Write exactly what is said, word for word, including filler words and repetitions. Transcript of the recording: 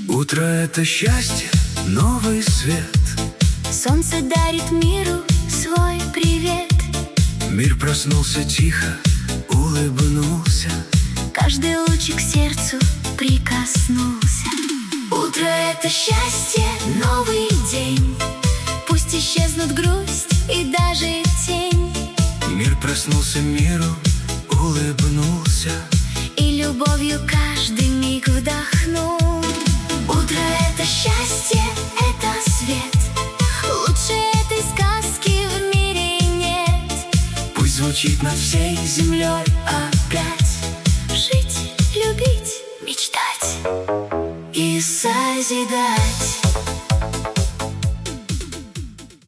Утро — это счастье, новый свет. Солнце дарит миру свой привет. Мир проснулся тихо, улыбнулся. Каждый лучик к сердцу прикоснулся. Утро — это счастье, новый день. Пусть исчезнут грусть и даже тень. Мир проснулся, миру улыбнулся. И любовью каждый миг вдохнул. Утро — это счастье, это свет. Лучше этой сказки в мире нет. Пусть звучит над всей землей опять. Жить, любить, мечтать и созидать.